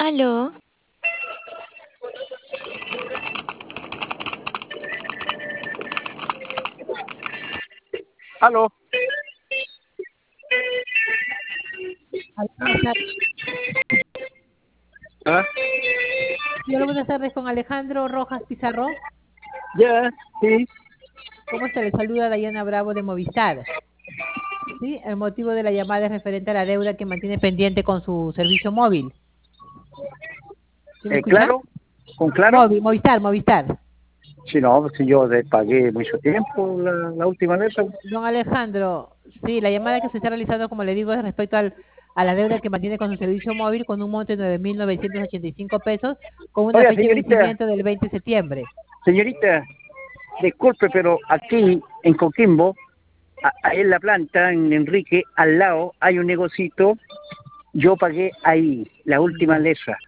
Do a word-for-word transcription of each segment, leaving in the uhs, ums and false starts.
Aló, Aló. Hola, buenas tardes. ¿Ah? Sí, hola, buenas tardes con Alejandro Rojas Pizarro. Ya, sí. ¿Cómo está? Le saluda Dayana Bravo de Movistar. Sí, el motivo de la llamada es referente a la deuda que mantiene pendiente con su servicio móvil. ¿Sí me Eh, escucha? claro, con claro. Móvil, Movistar, Movistar. Si no, si yo le pagué mucho tiempo la, la última vez. Don Alejandro, sí, la llamada que se está realizando, como le digo, es respecto al, a la deuda que mantiene con su servicio móvil con un monto de nueve mil novecientos ochenta y cinco pesos con una Oiga, fecha de señorita, vencimiento del veinte de septiembre. señorita, disculpe, pero aquí en Coquimbo, a- ahí en la planta, en Enrique, al lado, hay un negocito. Yo pagué ahí la última Ya, letra,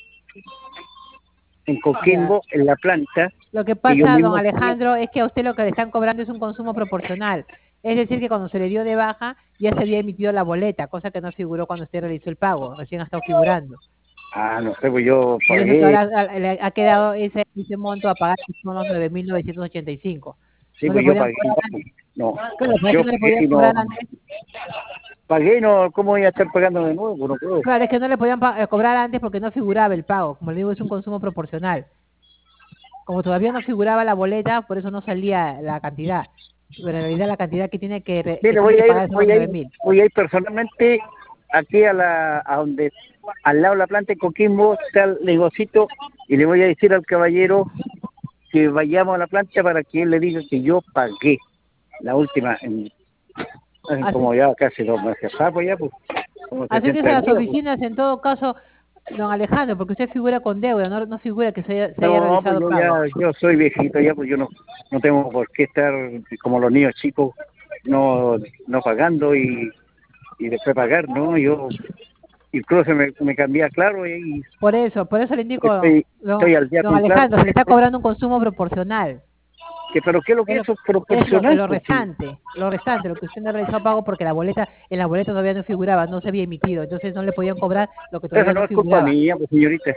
en ya. Coquimbo, en la planta, Lo que y yo pasa, don mismo pagué. Alejandro, es que a usted lo que le están cobrando es un consumo proporcional. Es decir, que cuando se le dio de baja ya se había emitido la boleta, cosa que no figuró cuando usted realizó el pago, recién ha estado figurando. Ah, no sé, pues yo Por eso que pagué. ahora ha- le ha quedado ese, ese monto a pagar, que son los nueve mil novecientos ochenta y cinco. Sí, ¿No le pues yo podían pagué. cobrar antes? No, Claro, ¿para yo qué no le pagué podían y no. cobrar antes? Pagué y no, ¿cómo voy a estar pagando de nuevo? No puedo. Claro, es que no le podían pa- eh, cobrar antes porque no figuraba el pago. Como le digo, es un consumo proporcional. Como todavía no figuraba la boleta, por eso no salía la cantidad. Pero en realidad la cantidad que tiene que, re- que Mire, tiene voy que a ir, pagar son los voy a ir, nueve mil. voy a ir personalmente aquí a la, a donde, al lado de la planta de Coquimbo está el negocito y le voy a decir al caballero que vayamos a la planta para que él le diga que yo pagué la última, en, en Así, como ya casi dos meses, ah, pues ya, pues, como acérquese sesenta a las días, pues. oficinas en todo caso, don Alejandro, porque usted figura con deuda, no, no figura que se haya, se haya No, pues realizado yo ya, pago. yo soy viejito ya, pues yo no, no tengo por qué estar como los niños chicos, no, no pagando y, y después pagar, ¿no? Yo incluso me, me cambié a Claro y Por eso, por eso le indico, estoy, don, estoy al día don con Claro. Alejandro, se le está cobrando un consumo proporcional. Que, pero ¿qué es lo que Es es lo, eso? es lo, Proporcional, lo pues sí. restante, lo restante, lo que usted no ha realizado pago porque la boleta, en la boleta todavía no figuraba, no se había emitido, entonces no le podían cobrar lo que Eso todavía no no es culpa figuraba. mía, pues señorita.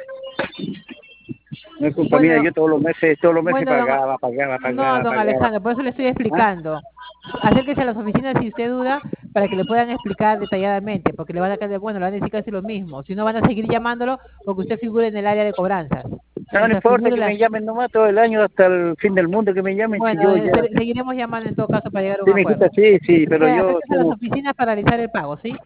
No es culpa mía, Bueno, yo todos los meses, todos los meses bueno, don, pagaba, pagaba, no, pagaba, don pagaba. Alejandro, por eso le estoy ¿Ah? explicando. Acérquese a las oficinas si usted duda para que le puedan explicar detalladamente, porque le van a caer, bueno, le van a decir casi lo mismo. Si no, van a seguir llamándolo porque usted figura en el área de cobranzas. No, O no sea, importa figure que la... me llamen nomás todo el año hasta el fin del mundo, que me llamen si Bueno, yo eh, ya... se- seguiremos llamando en todo caso para llegar a un Sí, me dijiste, acuerdo. sí, sí, pero Bueno, yo acérquese a las tengo... oficinas para realizar el pago, ¿sí?